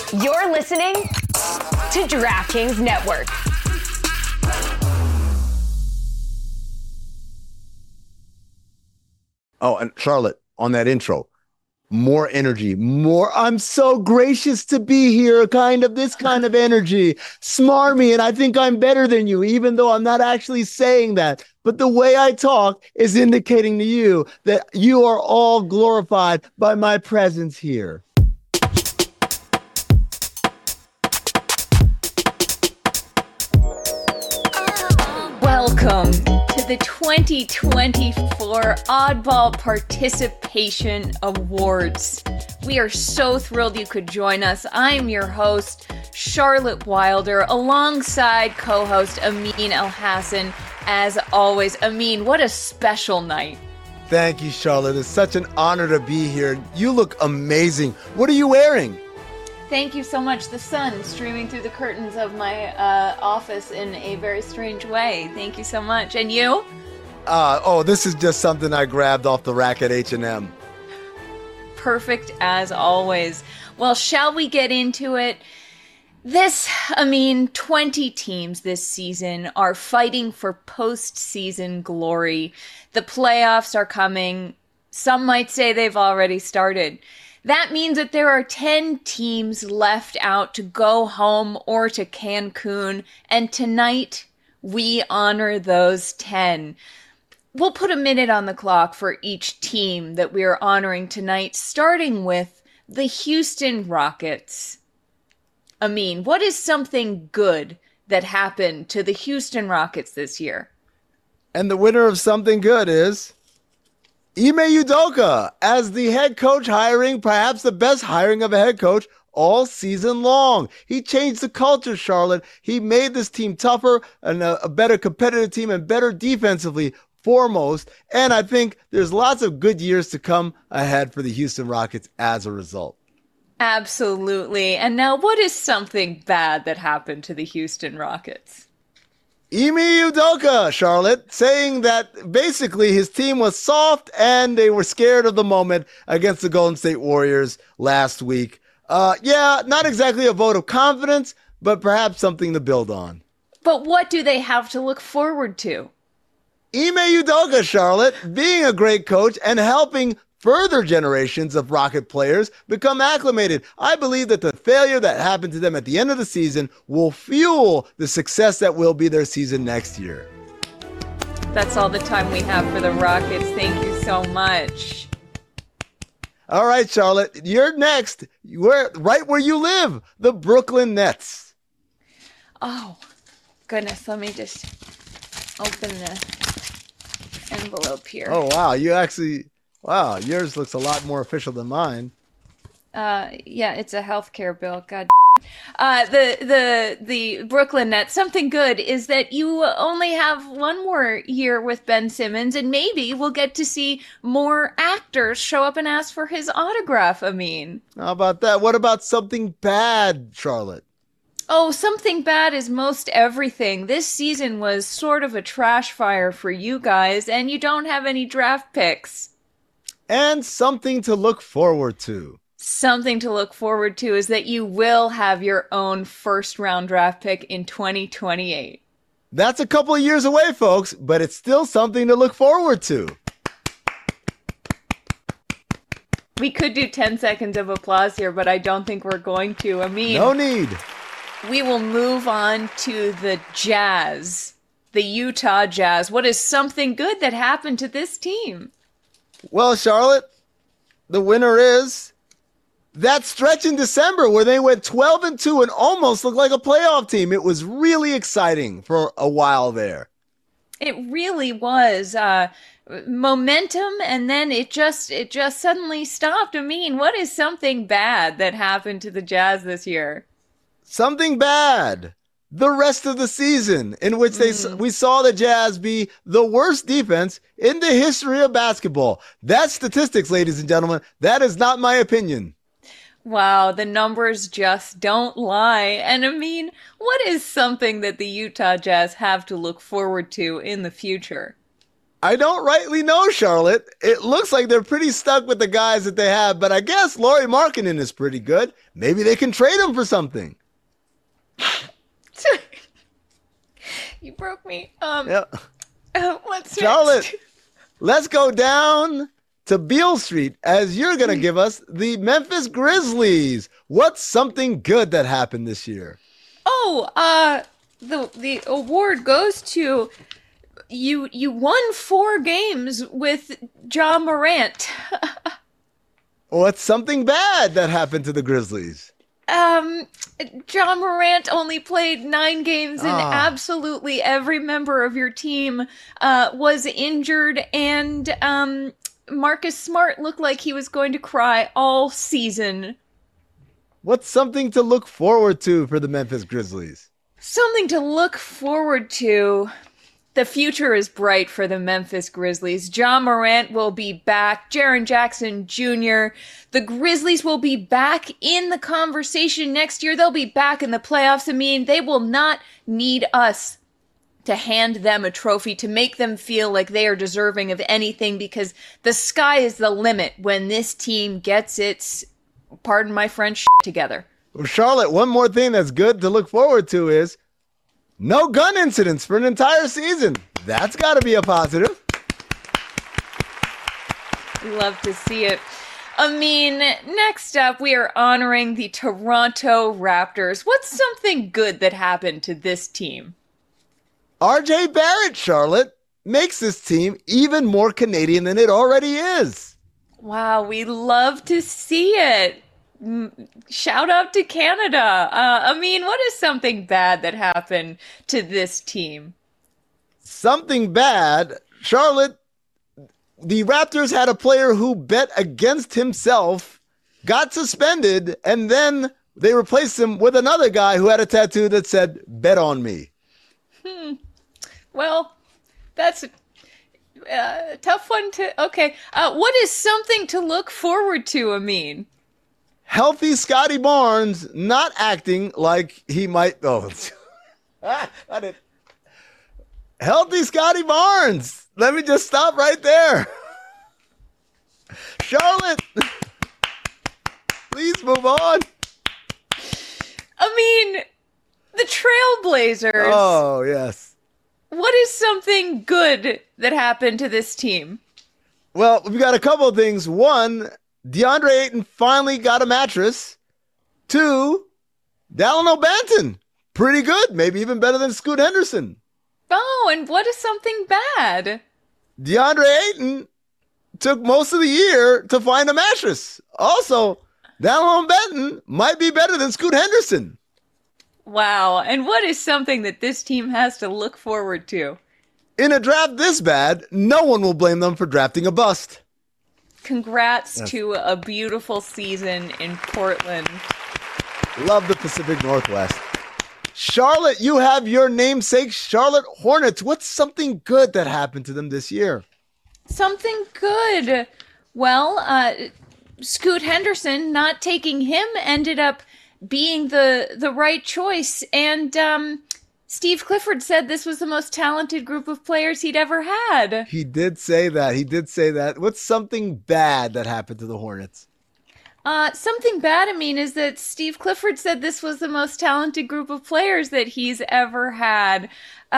You're listening to DraftKings Network. Oh, and Charlotte, on that intro, more energy, more, I'm so gracious to be here, this kind of energy. Smarmy, and I think I'm better than you, even though I'm not actually saying that. But the way I talk is indicating to you that you are all glorified by my presence here. Welcome to the 2024 Oddball Participation Awards. We are so thrilled you could join us. I'm your host, Charlotte Wilder, alongside co-host Amin Elhassan. As always, Amin, what a special night. Thank you, Charlotte. It's such an honor to be here. You look amazing. What are you wearing? Thank you so much. The sun streaming through the curtains of my office in a very strange way. Thank you so much. And you? This is just something I grabbed off the rack at H&M. Perfect as always. Well, shall we get into it? 20 teams this season are fighting for postseason glory. The playoffs are coming. Some might say they've already started. That means that there are 10 teams left out to go home or to Cancun, and tonight we honor those 10. We'll put a minute on the clock for each team that we are honoring tonight, starting with the Houston Rockets. Amin, what is something good that happened to the Houston Rockets this year? And the winner of something good is Ime Udoka as the head coach, hiring perhaps the best hiring of a head coach all season long. He changed the culture, Charlotte. He made this team tougher and a better competitive team and better defensively foremost. And I think there's lots of good years to come ahead for the Houston Rockets as a result. Absolutely. And now what is something bad that happened to the Houston Rockets? Ime Udoka, Charlotte, saying that basically his team was soft and they were scared of the moment against the Golden State Warriors last week. Not exactly a vote of confidence, but perhaps something to build on. But what do they have to look forward to? Ime Udoka, Charlotte, being a great coach and helping further generations of Rocket players become acclimated. I believe that the failure that happened to them at the end of the season will fuel the success that will be their season next year. That's all the time we have for the Rockets. Thank you so much. All right, Charlotte, you're next. You're right where you live, the Brooklyn Nets. Oh, goodness. Let me just open the envelope here. Oh, wow. Wow, yours looks a lot more official than mine. Yeah, it's a healthcare bill. God. The Brooklyn Nets. Something good is that you only have one more year with Ben Simmons, and maybe we'll get to see more actors show up and ask for his autograph. Amin, how about that? What about something bad, Charlotte? Oh, something bad is most everything. This season was sort of a trash fire for you guys, and you don't have any draft picks. And something to look forward to. Something to look forward to is that you will have your own first-round draft pick in 2028. That's a couple of years away, folks, but it's still something to look forward to. We could do 10 seconds of applause here, but I don't think we're going to. Amin, no need. We will move on to the Jazz, the Utah Jazz. What is something good that happened to this team? Well, Charlotte, the winner is that stretch in December where they went 12-2 and almost looked like a playoff team. It was really exciting for a while there. It really was momentum, and then it just suddenly stopped. Amin, what is something bad that happened to the Jazz this year? Something bad. The rest of the season, in which we saw the Jazz be the worst defense in the history of basketball. That's statistics, ladies and gentlemen. That is not my opinion. Wow, the numbers just don't lie. And Amin, what is something that the Utah Jazz have to look forward to in the future? I don't rightly know, Charlotte. It looks like they're pretty stuck with the guys that they have, but I guess Lauri Markkanen is pretty good. Maybe they can trade him for something. You broke me. Yeah. What's Charlotte, next? let's go down to Beale Street as you're going to give us the Memphis Grizzlies. What's something good that happened this year? Oh, the award goes to you won 4 games with Ja Morant. What's something bad that happened to the Grizzlies? Ja Morant only played 9 games and absolutely every member of your team was injured, and Marcus Smart looked like he was going to cry all season. What's something to look forward to for the Memphis Grizzlies? Something to look forward to. The future is bright for the Memphis Grizzlies. Ja Morant will be back. Jaren Jackson Jr. The Grizzlies will be back in the conversation next year. They'll be back in the playoffs. I mean, they will not need us to hand them a trophy to make them feel like they are deserving of anything, because the sky is the limit when this team gets its, pardon my French, together. Well, Charlotte, one more thing that's good to look forward to is no gun incidents for an entire season. That's got to be a positive. Love to see it. I mean, next up, we are honoring the Toronto Raptors. What's something good that happened to this team? RJ Barrett, Charlotte, makes this team even more Canadian than it already is. Wow, we love to see it. Shout out to Canada. I mean, what is something bad that happened to this team? Something bad, Charlotte, the Raptors had a player who bet against himself, got suspended, and then they replaced him with another guy who had a tattoo that said, "Bet on me." Well, that's a tough one to... Okay, what is something to look forward to, Amin? Healthy Scotty Barnes not acting like he might... Oh, got it. Healthy Scotty Barnes. Let me just stop right there. Charlotte, please move on. I mean, the Trailblazers. Oh, yes. What is something good that happened to this team? Well, we've got a couple of things. One, DeAndre Ayton finally got a mattress. 2, Dallin O'Banton. Pretty good. Maybe even better than Scoot Henderson. Oh, and what is something bad? DeAndre Ayton took most of the year to find a mattress. Also, Dallin O'Banton might be better than Scoot Henderson. Wow. And what is something that this team has to look forward to? In a draft this bad, no one will blame them for drafting a bust. Congrats to a beautiful season in Portland. Love the Pacific Northwest. Charlotte, you have your namesake Charlotte Hornets. What's something good that happened to them this year? Something good. Well, Scoot Henderson, not taking him ended up being the right choice. And Steve Clifford said this was the most talented group of players he'd ever had. He did say that. What's something bad that happened to the Hornets? Something bad, I mean, is that Steve Clifford said this was the most talented group of players that he's ever had.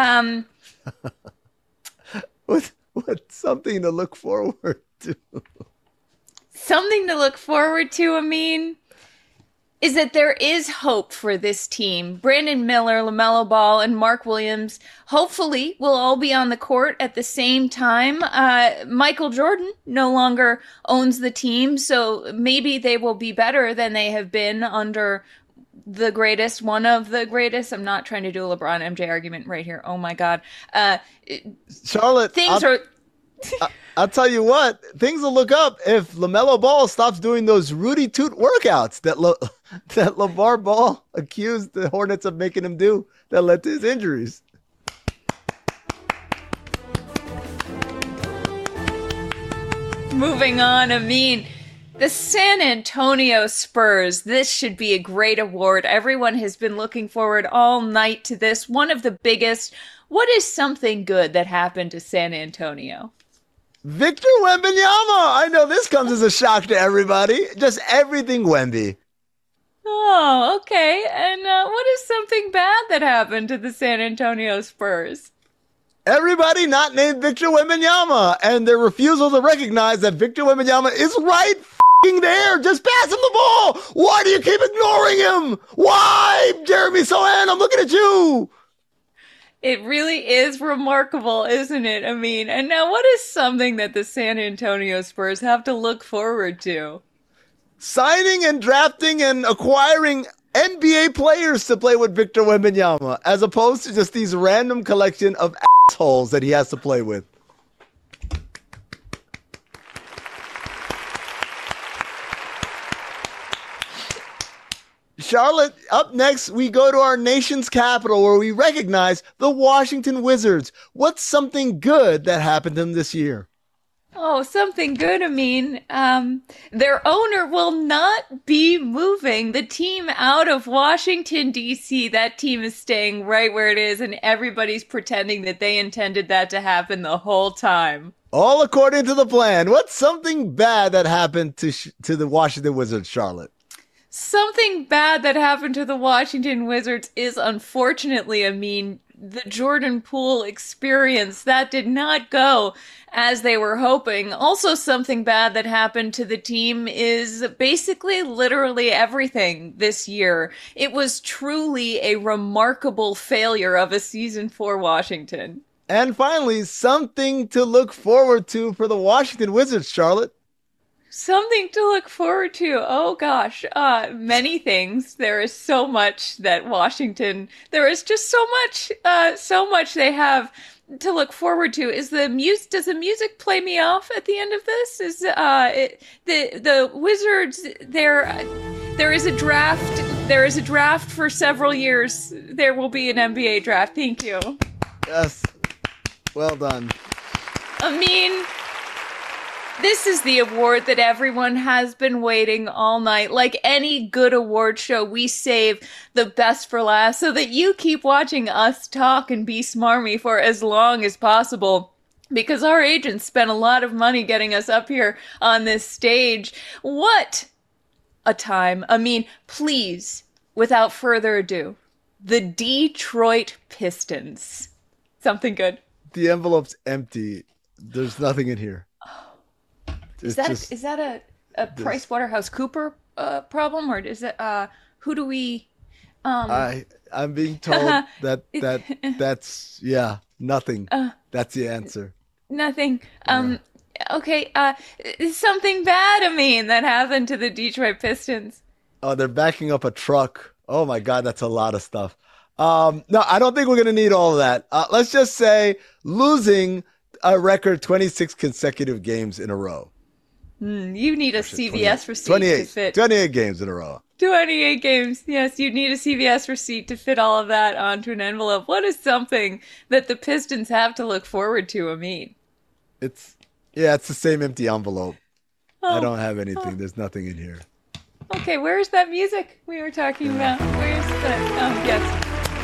What's something to look forward to? Something to look forward to, I mean, is that there is hope for this team. Brandon Miller, LaMelo Ball, and Mark Williams hopefully will all be on the court at the same time. Michael Jordan no longer owns the team, so maybe they will be better than they have been under the greatest, one of the greatest. I'm not trying to do a LeBron MJ argument right here. Oh my God. Charlotte, I'll tell you what, things will look up if LaMelo Ball stops doing those Rudy Toot workouts that LeVar Ball accused the Hornets of making him do that led to his injuries. Moving on, I mean, The San Antonio Spurs. This should be a great award. Everyone has been looking forward all night to this. One of the biggest. What is something good that happened to San Antonio? Victor Wembanyama. I know this comes as a shock to everybody. Just everything Wemby. Oh, okay. And what is something bad that happened to the San Antonio Spurs? Everybody not named Victor Wembanyama and their refusal to recognize that Victor Wembanyama is right f***ing there. Just pass him the ball. Why do you keep ignoring him? Why, Jeremy Sohan? I'm looking at you. It really is remarkable, isn't it? I mean, and now what is something that the San Antonio Spurs have to look forward to? Signing and drafting and acquiring NBA players to play with Victor Wembanyama, as opposed to just these random collection of assholes that he has to play with. Charlotte, up next, we go to our nation's capital where we recognize the Washington Wizards. What's something good that happened to them this year? Oh, something good, Amin. Their owner will not be moving the team out of Washington, D.C. That team is staying right where it is, and everybody's pretending that they intended that to happen the whole time. All according to the plan. What's something bad that happened to the Washington Wizards, Charlotte? Something bad that happened to the Washington Wizards is, unfortunately, Amin, the Jordan Poole experience. That did not go as they were hoping. Also, something bad that happened to the team is basically literally everything this year. It was truly a remarkable failure of a season for Washington. And finally, something to look forward to for the Washington Wizards, Charlotte. Something to look forward to. Oh gosh, many things. There is so much that Washington, there is just so much they have to look forward to. Does the music play me off at the end of this? The Wizards, there is a draft for several years. There will be an NBA draft. Thank you. Yes. Well done. I mean, this is the award that everyone has been waiting all night. Like any good award show, we save the best for last so that you keep watching us talk and be smarmy for as long as possible. Because our agents spent a lot of money getting us up here on this stage. What a time. I mean, please, without further ado, the Detroit Pistons. Something good. The envelope's empty. There's nothing in here. Is that a Price Waterhouse Cooper problem, or is it who do we? I'm being told that's nothing. That's the answer. Nothing. Okay. Something bad, I mean, that happened to the Detroit Pistons. Oh, they're backing up a truck. Oh my God, that's a lot of stuff. No, I don't think we're gonna need all of that. Let's just say losing a record 26 consecutive games in a row. You need a CVS receipt 28, to fit. 28 games in a row. 28 games. Yes, you need a CVS receipt to fit all of that onto an envelope. What is something that the Pistons have to look forward to, Amin? It's the same empty envelope. I don't have anything. There's nothing in here. Okay, where's that music we were talking about? Where's that? Yes.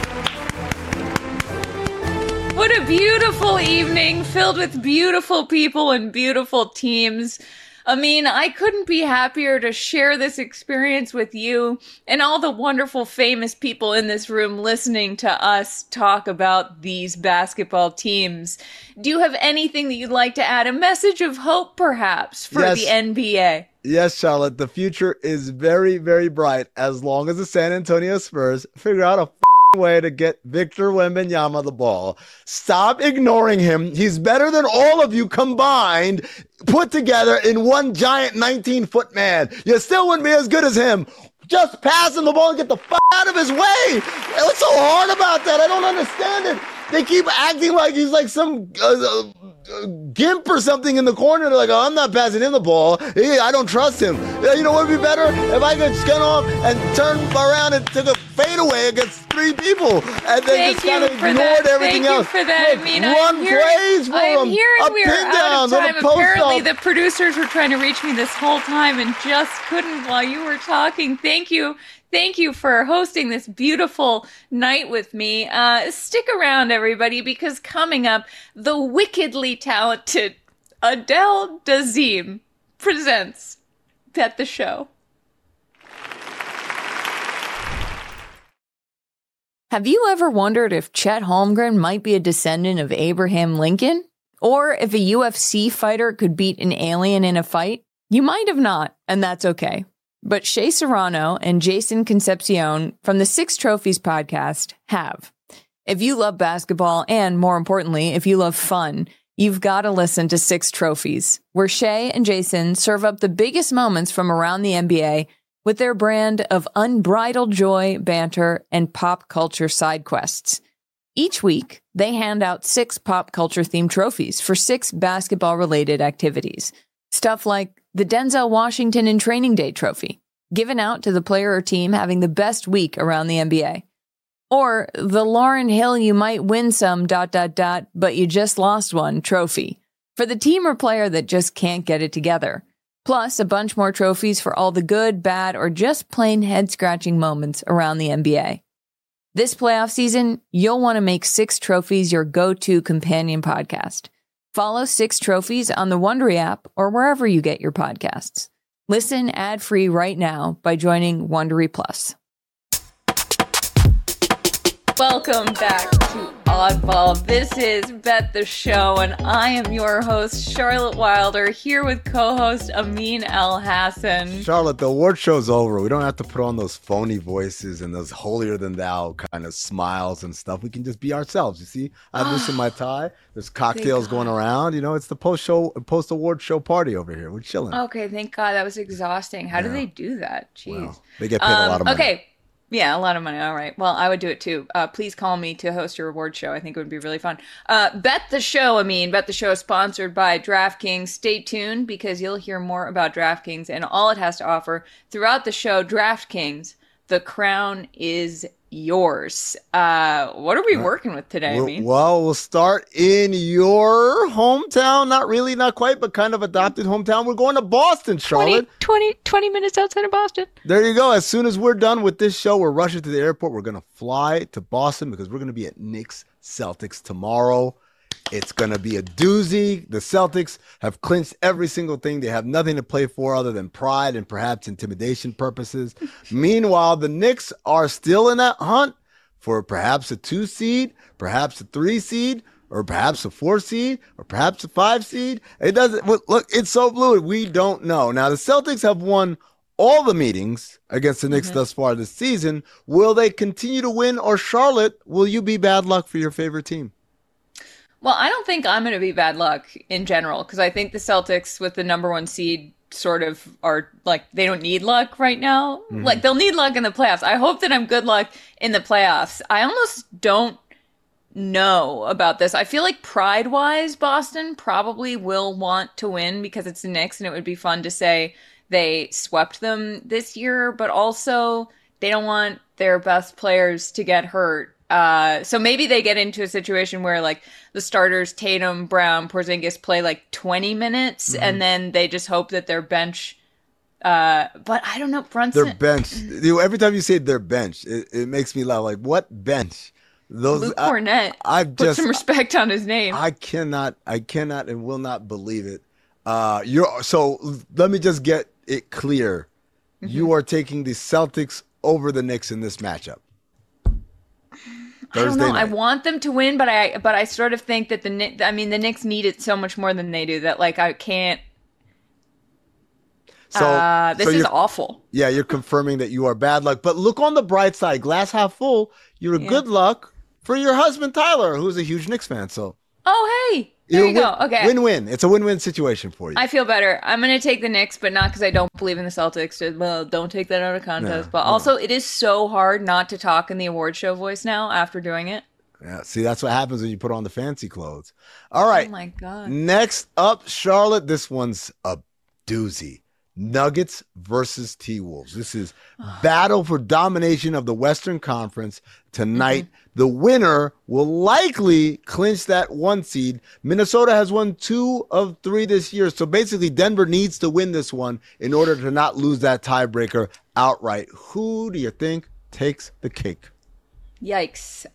What a beautiful evening filled with beautiful people and beautiful teams. I mean, I couldn't be happier to share this experience with you and all the wonderful famous people in this room listening to us talk about these basketball teams. Do you have anything that you'd like to add? A message of hope, perhaps, for the NBA? Yes, Charlotte. The future is very, very bright as long as the San Antonio Spurs figure out a way to get Victor Wembanyama the ball. Stop ignoring him. He's better than all of you combined, put together in one giant 19-foot man. You still wouldn't be as good as him. Just pass him the ball and get the out of his way. What's so hard about that? I don't understand it. They keep acting like he's like some gimp or something in the corner. They're like, oh, I'm not passing him the ball. I don't trust him. You know what would be better? If I could skin off and turn around and took a fadeaway against 3 people, and then just kind of ignored everything else. Thank you for that. Look, I mean, run plays for him. A We are out of time. post Apparently, up. the producers were trying to reach me this whole time and just couldn't while you were talking. Thank you. Thank you for hosting this beautiful night with me. Stick around, everybody, because coming up, the wickedly talented Adele Dazeem presents Bet the Show. Have you ever wondered if Chet Holmgren might be a descendant of Abraham Lincoln? Or if a UFC fighter could beat an alien in a fight? You might have not, and that's okay. But Shea Serrano and Jason Concepcion from the Six Trophies podcast have. If you love basketball and, more importantly, if you love fun, you've got to listen to Six Trophies, where Shea and Jason serve up the biggest moments from around the NBA with their brand of unbridled joy, banter, and pop culture side quests. Each week, they hand out 6 pop culture-themed trophies for 6 basketball-related activities. Stuff like the Denzel Washington in Training Day trophy, given out to the player or team having the best week around the NBA. Or the Lauryn Hill you might win some ... but you just lost one trophy, for the team or player that just can't get it together. Plus a bunch more trophies for all the good, bad, or just plain head-scratching moments around the NBA. This playoff season, you'll want to make Six Trophies your go-to companion podcast. Follow Six Trophies on the Wondery app or wherever you get your podcasts. Listen ad-free right now by joining Wondery Plus. Welcome back to Oddball. This is Bet the Show, and I am your host, Charlotte Wilder, here with co-host Amin Elhassan. Charlotte, the award show's over. We don't have to put on those phony voices and those holier-than-thou kind of smiles and stuff. We can just be ourselves, you see? I've loosened my tie. There's cocktails going around. You know, it's the post-award show party over here. We're chilling. Okay, thank God. That was exhausting. How do they do that? Jeez. Well, they get paid a lot of money. Okay. Yeah, a lot of money. All right. Well, I would do it too. Please call me to host your award show. I think it would be really fun. Bet the Show, Bet the Show is sponsored by DraftKings. Stay tuned because you'll hear more about DraftKings and all it has to offer throughout the show. DraftKings, the crown is yours. What are we working with today, Amin? Well, we'll start in your hometown. Not really, not quite, but kind of adopted hometown. We're going to Boston, Charlotte. 20 minutes outside of Boston. There you go. As soon as we're done with this show, we're rushing to the airport. We're going to fly to Boston because we're going to be at Knicks Celtics tomorrow. It's going to be a doozy. The Celtics have clinched every single thing. They have nothing to play for other than pride and perhaps intimidation purposes. Meanwhile, the Knicks are still in that hunt for perhaps a 2 seed, perhaps a 3 seed, or perhaps a 4 seed, or perhaps a 5 seed. It doesn't look, it's so fluid. We don't know. Now, the Celtics have won all the meetings against the Knicks thus far this season. Will they continue to win, or Charlotte, will you be bad luck for your favorite team? Well, I don't think I'm going to be bad luck in general because I think the Celtics with the number 1 seed sort of are like, they don't need luck right now. Like they'll need luck in the playoffs. I hope that I'm good luck in the playoffs. I almost don't know about this. I feel like pride-wise, Boston probably will want to win because it's the Knicks and it would be fun to say they swept them this year, but also they don't want their best players to get hurt. So maybe they get into a situation where like the starters, Tatum, Brown, Porzingis play like 20 minutes and then they just hope that their bench, but I don't know, Brunson. Their bench. Every time you say their bench, it makes me laugh. Like, what bench? Those Luke Cornett. Put some respect on his name. I cannot and will not believe it. So let me just get it clear. You are taking the Celtics over the Knicks in this matchup. I don't know. I want them to win, but I sort of think that the Knicks need it so much more than they do that like I can't. This is awful. Yeah, you're confirming that you are bad luck. But look on the bright side, glass half full. You're good luck for your husband Tyler, who's a huge Knicks fan. So. Oh hey. There you go. Okay. Win-win. It's a win-win situation for you. I feel better. I'm going to take the Knicks, but not because I don't believe in the Celtics. Well, don't take that out of context. But also, it is so hard not to talk in the award show voice now after doing it. Yeah. See, that's what happens when you put on the fancy clothes. All right. Oh, my God. Next up, Charlotte. This one's a doozy. Nuggets versus T-Wolves. This is battle for domination of the Western Conference tonight. The winner will likely clinch that 1 seed. Minnesota has won 2 of 3 this year. So basically Denver needs to win this one in order to not lose that tiebreaker outright. Who do you think takes the cake? Yikes.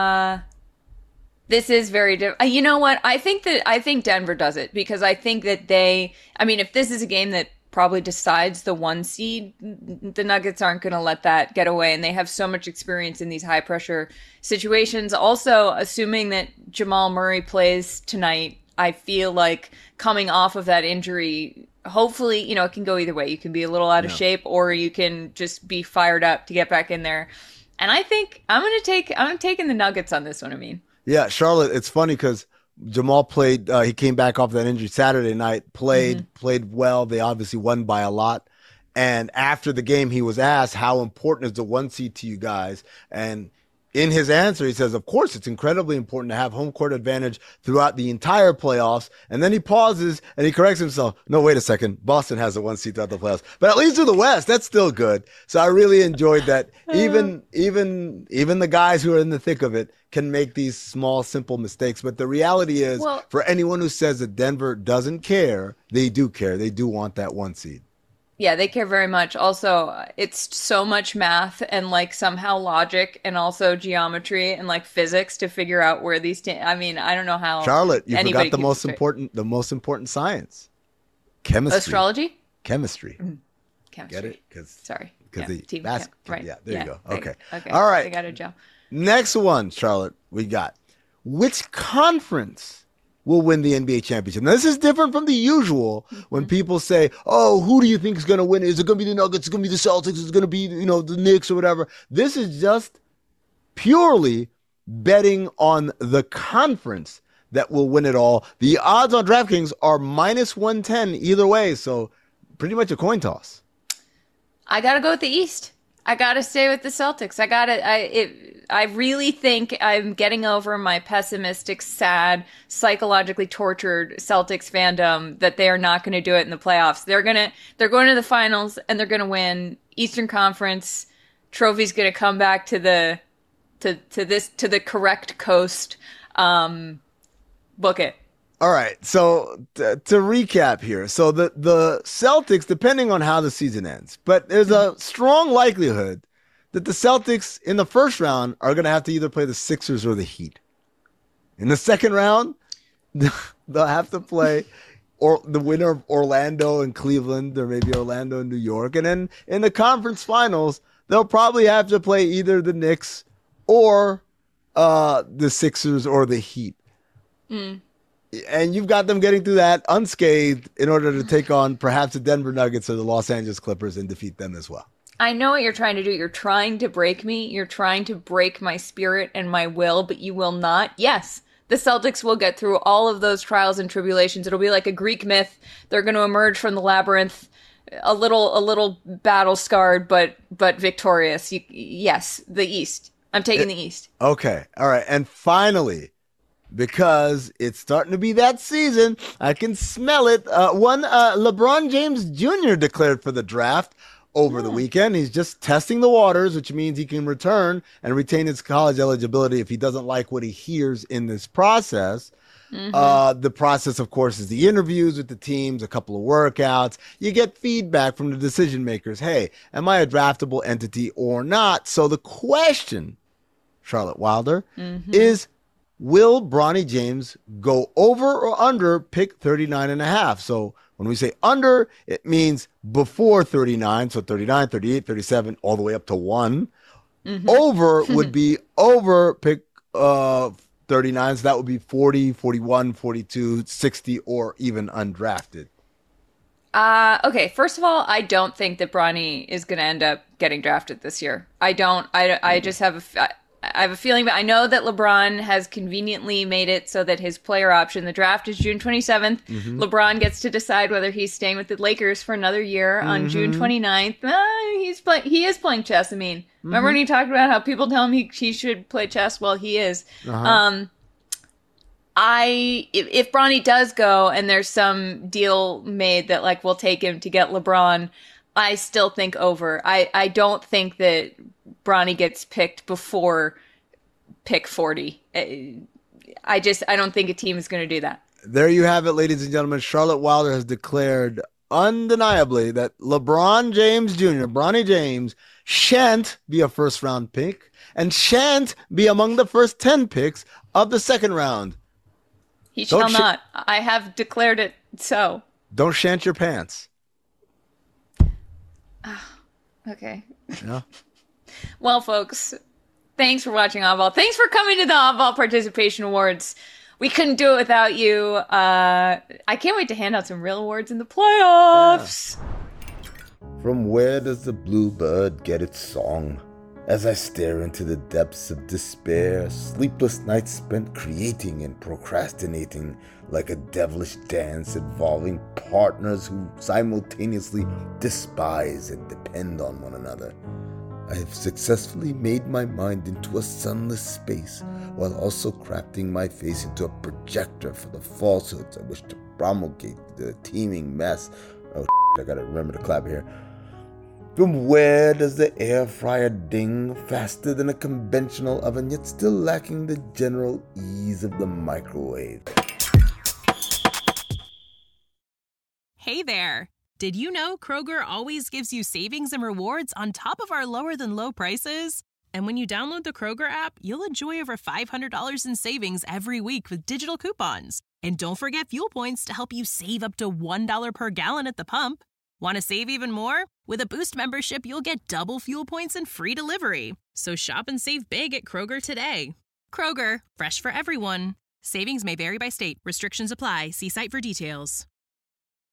This is very different. You know what? I think Denver does it because I think that if this is a game that probably decides the 1 seed, the Nuggets aren't going to let that get away, and they have so much experience in these high pressure situations. Also, assuming that Jamal Murray plays tonight, I feel like coming off of that injury, hopefully, it can go either way. You can be a little out of shape, or you can just be fired up to get back in there. And I think I'm taking the Nuggets on this one. Yeah, Charlotte, it's funny because Jamal played, he came back off that injury Saturday night, played well. They obviously won by a lot. And after the game, he was asked, how important is the 1 seed to you guys? And in his answer, he says, of course, it's incredibly important to have home court advantage throughout the entire playoffs. And then he pauses and he corrects himself. No, wait a second. Boston has a 1 seed throughout the playoffs, but at least to the West, that's still good. So I really enjoyed that. Even the guys who are in the thick of it can make these small, simple mistakes. But the reality is, for anyone who says that Denver doesn't care, they do care. They do want that 1 seed. Yeah, they care very much. Also, it's so much math and somehow logic and also geometry and physics to figure out where these I don't know how. Charlotte, you forgot the most important science. Chemistry. Astrology? Chemistry. Chemistry. Get it? Sorry. Because right. Yeah, there you go. Okay. Okay. All right. I got it, Joe. Next one, Charlotte, we got. Which conference will win the NBA championship? Now, this is different from the usual when people say, oh, who do you think is going to win? Is it going to be the Nuggets? Is it going to be the Celtics? Is it going to be, the Knicks or whatever? This is just purely betting on the conference that will win it all. The odds on DraftKings are minus 110 either way. So pretty much a coin toss. I got to go with the East. I got to stay with the Celtics. I really think I'm getting over my pessimistic, sad, psychologically tortured Celtics fandom that they are not going to do it in the playoffs. They're going to the finals and they're going to win Eastern Conference. Trophy's going to come back to the correct coast. Book it. All right, so to recap here, so the Celtics, depending on how the season ends, but there's a strong likelihood that the Celtics in the first round are going to have to either play the Sixers or the Heat. In the second round, they'll have to play or the winner of Orlando and Cleveland, or maybe Orlando and New York. And then in the conference finals, they'll probably have to play either the Knicks or the Sixers or the Heat. And you've got them getting through that unscathed in order to take on perhaps the Denver Nuggets or the Los Angeles Clippers and defeat them as well. I know what you're trying to do. You're trying to break me. You're trying to break my spirit and my will, but you will not. Yes, the Celtics will get through all of those trials and tribulations. It'll be like a Greek myth. They're going to emerge from the labyrinth a little battle scarred, but victorious. Yes, the East. I'm taking the East. Okay. All right. And finally, because it's starting to be that season, I can smell it. LeBron James Jr. declared for the draft over the weekend. He's just testing the waters, which means he can return and retain his college eligibility if he doesn't like what he hears in this process. The process, of course, is the interviews with the teams, a couple of workouts. You get feedback from the decision makers. Hey, am I a draftable entity or not? So the question, Charlotte Wilder, is, will Bronny James go over or under pick 39.5? So when we say under, it means before 39. So 39, 38, 37, all the way up to 1. Over would be over pick 39. So that would be 40, 41, 42, 60, or even undrafted. Okay, first of all, I don't think that Bronny is going to end up getting drafted this year. I don't. I just have I have a feeling, but I know that LeBron has conveniently made it so that his player option, the draft is June 27th. LeBron gets to decide whether he's staying with the Lakers for another year on June 29th. He is playing chess. Remember when he talked about how people tell him he should play chess? Well, he is. if Bronny does go and there's some deal made that like we'll take him to get LeBron, I still think over. I don't think that Bronny gets picked before pick 40. I don't think a team is going to do that. There you have it, ladies and gentlemen. Charlotte Wilder has declared undeniably that LeBron James Jr., Bronny James, shan't be a first-round pick and shan't be among the first 10 picks of the second round. He shall not. I have declared it so. Don't shant your pants. Okay. Yeah. Well, folks, thanks for watching Oddball. Thanks for coming to the Oddball Participation Awards. We couldn't do it without you. I can't wait to hand out some real awards in the playoffs. Yeah. From where does the bluebird get its song? As I stare into the depths of despair, sleepless nights spent creating and procrastinating like a devilish dance involving partners who simultaneously despise and depend on one another. I have successfully made my mind into a sunless space while also crafting my face into a projector for the falsehoods I wish to promulgate the teeming mess. Oh, I gotta remember to clap here. From where does the air fryer ding faster than a conventional oven, yet still lacking the general ease of the microwave? Hey there! Did you know Kroger always gives you savings and rewards on top of our lower-than-low prices? And when you download the Kroger app, you'll enjoy over $500 in savings every week with digital coupons. And don't forget fuel points to help you save up to $1 per gallon at the pump. Want to save even more? With a Boost membership, you'll get double fuel points and free delivery. So shop and save big at Kroger today. Kroger, fresh for everyone. Savings may vary by state. Restrictions apply. See site for details.